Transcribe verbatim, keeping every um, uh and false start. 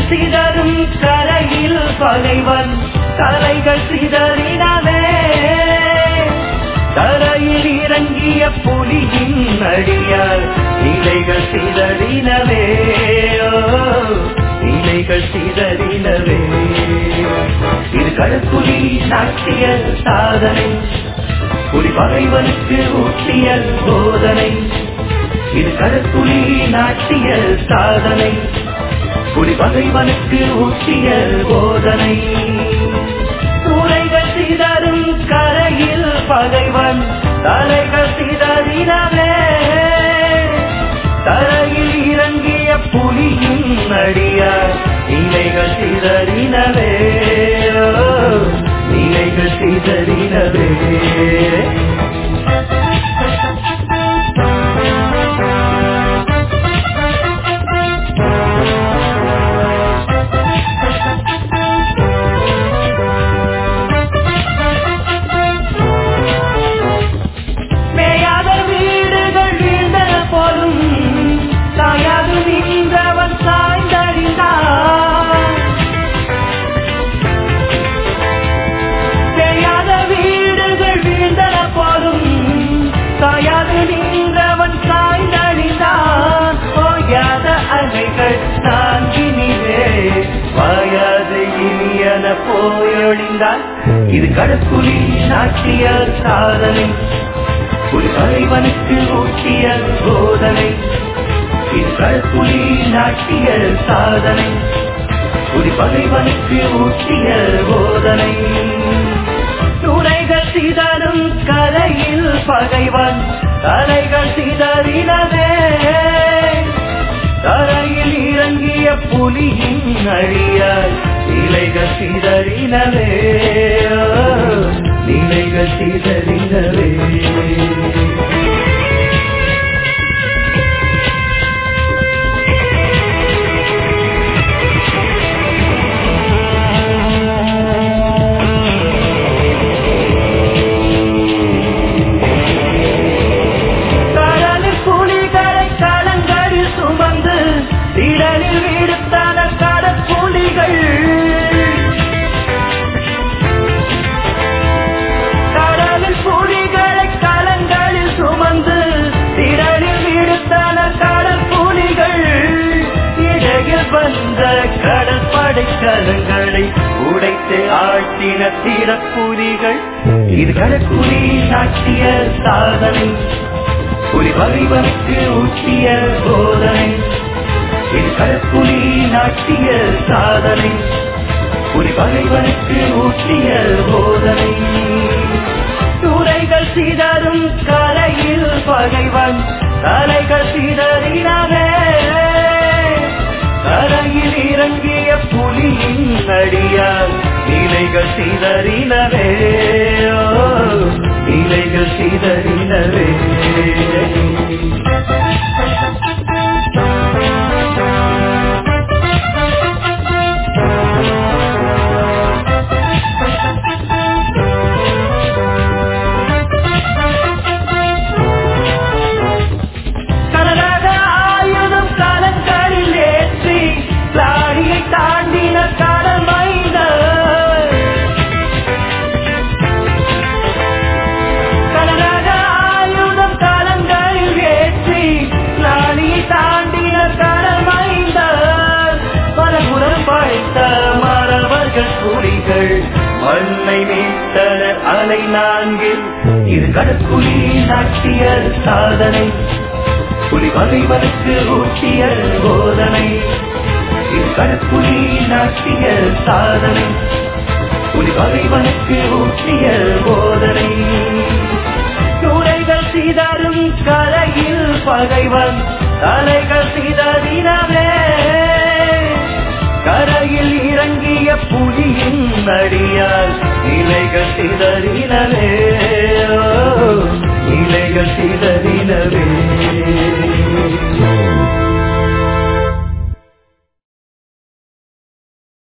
சிதறும் கரையில் பகைவன் தலைகள் சிதறினவே தரையில் இறங்கிய புலியின் அடியால் இலைகள் சிதறினவே இலைகள் சிதறினவே. இது கடற்குடி நாட்டிய சாதனை, புலி பகைவனுக்கு ஊட்டிய போதனை. இது கடற்குடி நாட்டிய சாதனை, புலி பகைவனுக்கு ஊட்டிய போதனை. சூளைகள் சிதறும் கரையில் பகைவன் தலைகள் சிதறினவே தரையில் இறங்கிய புலியின் அடியார் இலைகள் சிதறினவே இலைகள் சிதறினவே. இது கடற்குடி நாட்டிய சாதனை, புலி பகைவனுக்கு ஊட்டிய போதனை. இது கடற்குடி நாட்டிய சாதனை, புலி பகைவனுக்கு ஊட்டிய போதனை. துறைகள் சிதறும் கரையில் பகைவன் தலைகள் சிதறினவே தரையில் இறங்கிய புலியின் அழியால் இலைகள் சிதறினவே இலைகள் சிதறினவே. கடல் படைக்கலங்களை உடைத்து ஆட்டின திறப்புலிகள். இது கடற்குடி நாட்டிய சாதனை, புலி பகைவனுக்கு ஊட்டிய போதனை. இது கடற்குடி நாட்டிய சாதனை, புலி பகைவனுக்கு ஊட்டிய போதனை. துறைகள் சிதறும் கரையில் பகைவன் தலைகள் சிதறினவே தரையில் இறங்கிய புலியின் அடியால் இலைகள் சிதறினவே இலைகள் சிதறினவே. மண்ணை மீட்டனர் அலை நான்கில். இது கடற்குடி நாட்டிய சாதனை, புலி பகைவனுக்கு ஊட்டிய போதனை. இது கடற்குடி நாட்டிய சாதனை, புலி பகைவனுக்கு ஊட்டிய போதனை. துறைகள் சிதறும் கரையில் பகைவன் தலைகள் சிதறினவே கரையில் இறங்கிய புலியின் அடியால் இலைகள் சிதறினவே